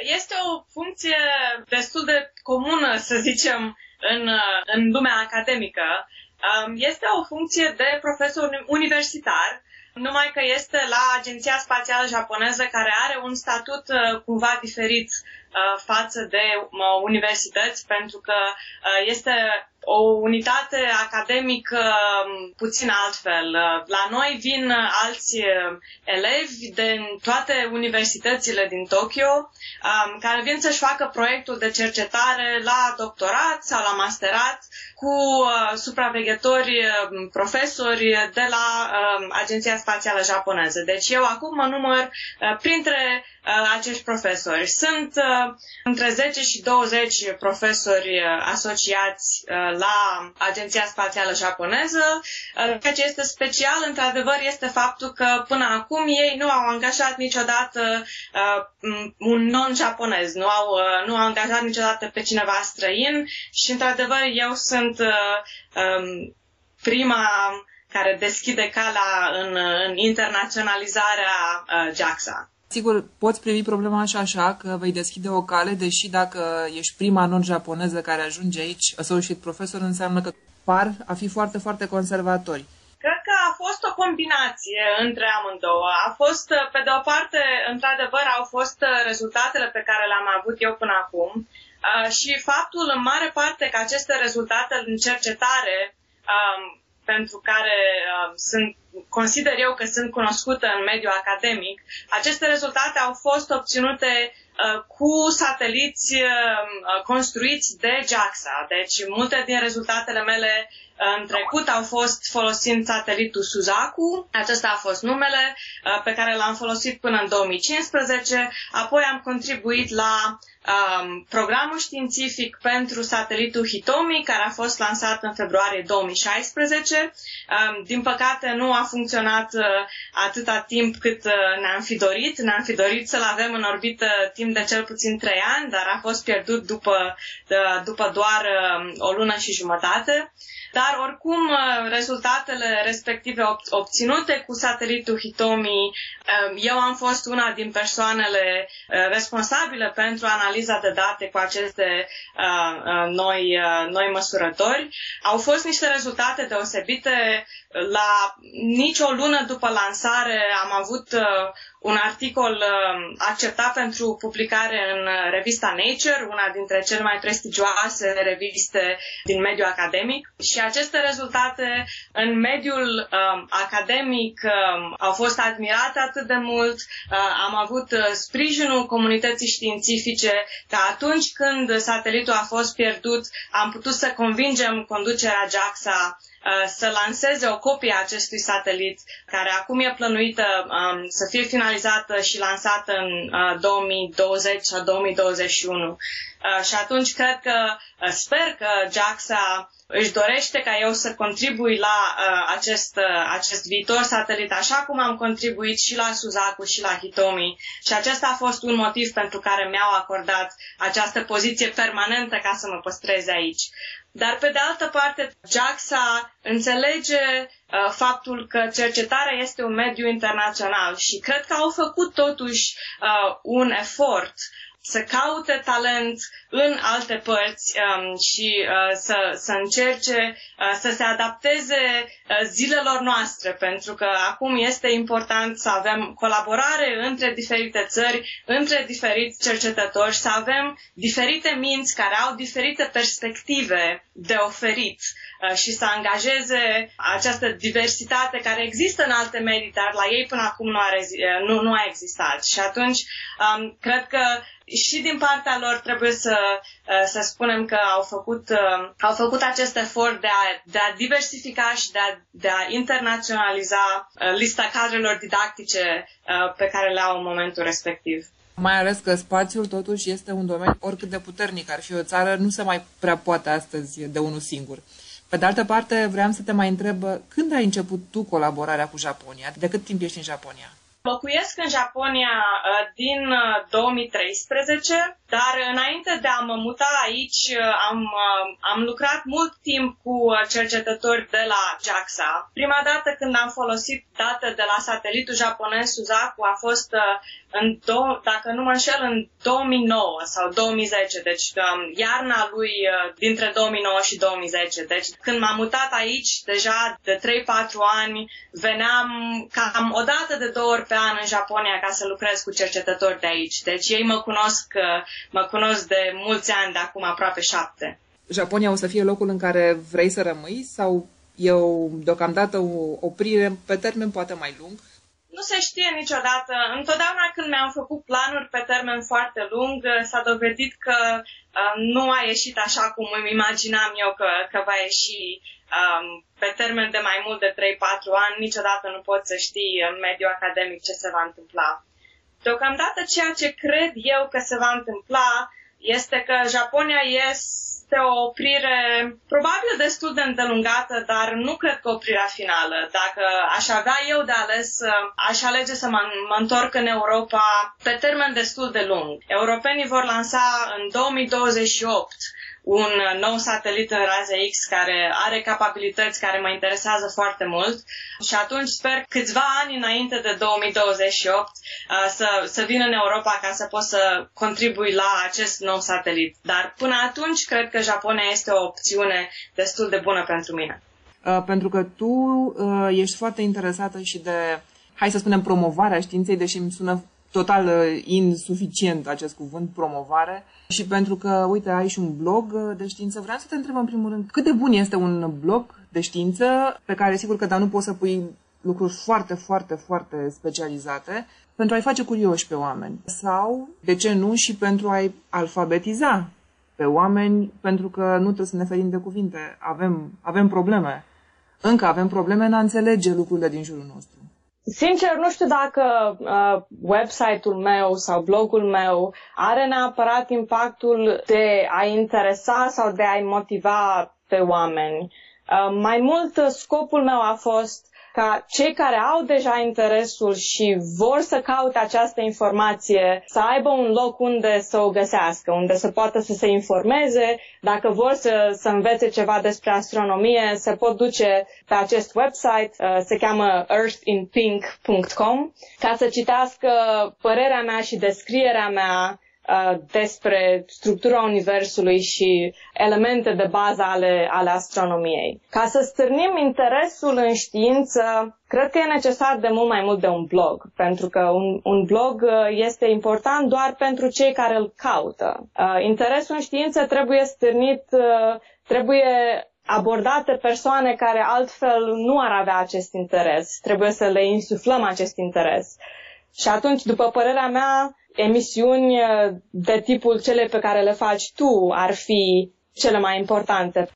Este o funcție destul de comună, să zicem, în lumea academică. Este o funcție de profesor universitar, numai că este la Agenția Spațială Japoneză, care are un statut cumva diferit față de universități, pentru că este o unitate academică puțin altfel. La noi vin alți elevi din toate universitățile din Tokyo, care vin să-și facă proiectul de cercetare la doctorat sau la masterat cu supraveghetori, profesori de la Agenția Spațială Japoneză. Deci eu acum mă număr printre acești profesori. Sunt între 10 și 20 profesori asociați la Agenția Spațială Japoneză. Ceea ce este special, într-adevăr, este faptul că până acum ei nu au angajat niciodată un non-japonez, nu au angajat niciodată pe cineva străin și, într-adevăr, eu sunt prima care deschide calea în internaționalizarea JAXA. Sigur, poți privi problema așa că vei deschide o cale, deși dacă ești prima non-japoneză care ajunge aici, associate professor, înseamnă că par a fi foarte, foarte conservatori. Cred că a fost o combinație între amândouă. A fost, pe de o parte, într-adevăr, au fost rezultatele pe care le-am avut eu până acum și faptul, în mare parte, că aceste rezultate în cercetare pentru care consider eu că sunt cunoscută în mediul academic, aceste rezultate au fost obținute cu sateliți construiți de JAXA. Deci multe din rezultatele mele în trecut au fost folosind satelitul Suzaku, acesta a fost numele pe care l-am folosit până în 2015, apoi am contribuit la programul științific pentru satelitul Hitomi, care a fost lansat în februarie 2016. Din păcate nu a funcționat atâta timp cât ne-am fi dorit. Ne-am fi dorit să-l avem în orbită timp de cel puțin 3 ani, dar a fost pierdut după doar o lună și jumătate. Dar oricum rezultatele respective obținute cu satelitul Hitomi, eu am fost una din persoanele responsabile pentru analiza de date cu aceste noi măsurători. Au fost niște rezultate deosebite. La nicio lună după lansare am avut un articol acceptat pentru publicare în revista Nature, una dintre cele mai prestigioase reviste din mediul academic. Și aceste rezultate în mediul academic au fost admirate atât de mult. Am avut sprijinul comunității științifice că atunci când satelitul a fost pierdut, am putut să convingem conducerea JAXA să lanseze o copie a acestui satelit, care acum e plănuită să fie finalizată și lansată în 2020 sau 2021. Și atunci sper că JAXA își dorește ca eu să contribui la acest viitor satelit, așa cum am contribuit și la Suzaku și la Hitomi. Și acesta a fost un motiv pentru care mi-au acordat această poziție permanentă ca să mă păstrez aici. Dar, pe de altă parte, JAXA înțelege faptul că cercetarea este un mediu internațional și cred că au făcut totuși un efort să caute talent în alte părți și să încerce să se adapteze zilelor noastre, pentru că acum este important să avem colaborare între diferite țări, între diferiți cercetători, să avem diferite minți care au diferite perspective de oferit și să angajeze această diversitate care există în alte medii, dar la ei până acum nu a existat. Și atunci cred că și din partea lor trebuie să spunem că au făcut acest efort de a diversifica și de a internaționaliza lista cadrelor didactice pe care le au în momentul respectiv. Mai ales că spațiul totuși este un domeniu, oricât de puternic ar fi o țară, nu se mai prea poate astăzi de unul singur. Pe de altă parte, vreau să te mai întreb, când ai început tu colaborarea cu Japonia? De cât timp ești în Japonia? Locuiesc în Japonia din 2013, dar înainte de a mă muta aici am lucrat mult timp cu cercetători de la JAXA. Prima dată când am folosit date de la satelitul japonez Suzaku a fost dacă nu mă înșel, în 2009 sau 2010, deci iarna lui dintre 2009 și 2010. Deci când m-am mutat aici, deja de 3-4 ani, veneam cam o dată de 2 ori pe an în Japonia ca să lucrez cu cercetători de aici. Deci ei mă cunosc de mulți ani, de acum aproape 7. Japonia o să fie locul în care vrei să rămâi sau e deocamdată o oprire pe termen poate mai lung? Nu se știe niciodată. Întotdeauna când mi-am făcut planuri pe termen foarte lung, s-a dovedit că nu a ieșit așa cum îmi imaginam eu că va ieși pe termen de mai mult de 3-4 ani. Niciodată nu poți să știi în mediul academic ce se va întâmpla. Deocamdată ceea ce cred eu că se va întâmpla este că Japonia este o oprire probabil destul de îndelungată, dar nu cred că oprirea finală. Dacă aș avea eu de ales, aș alege să mă întorc în Europa pe termen destul de lung. Europenii vor lansa în 2028 un nou satelit în rază X care are capabilități care mă interesează foarte mult și atunci sper câțiva ani înainte de 2028 să vin în Europa ca să pot să contribui la acest nou satelit. Dar până atunci cred că Japonia este o opțiune destul de bună pentru mine. Pentru că tu ești foarte interesată și de, hai să spunem, promovarea științei, deși îmi sună total insuficient acest cuvânt, promovare. Și pentru că, uite, ai și un blog de știință, vreau să te întreb în primul rând, cât de bun este un blog de știință pe care, sigur că, dar nu poți să pui lucruri foarte, foarte, foarte specializate pentru a-i face curioși pe oameni. Sau, de ce nu, și pentru a-i alfabetiza pe oameni, pentru că nu trebuie să ne ferim de cuvinte. Avem probleme. Încă avem probleme în a înțelege lucrurile din jurul nostru. Sincer, nu știu dacă website-ul meu sau blogul meu are neapărat impactul de a interesa sau de a-i motiva pe oameni. Mai mult, scopul meu a fost ca cei care au deja interesul și vor să caute această informație să aibă un loc unde să o găsească, unde să poată să se informeze. Dacă vor să învețe ceva despre astronomie, se pot duce pe acest website, se cheamă earthinpink.com, ca să citească părerea mea și descrierea mea despre structura Universului și elemente de bază ale astronomiei. Ca să stârnim interesul în știință, cred că e necesar de mult mai mult de un blog, pentru că un blog este important doar pentru cei care îl caută. Interesul în știință trebuie stârnit, trebuie abordate persoane care altfel nu ar avea acest interes. Trebuie să le insuflăm acest interes. Și atunci, după părerea mea, emisiuni de tipul cele pe care le faci tu ar fi cele mai importante.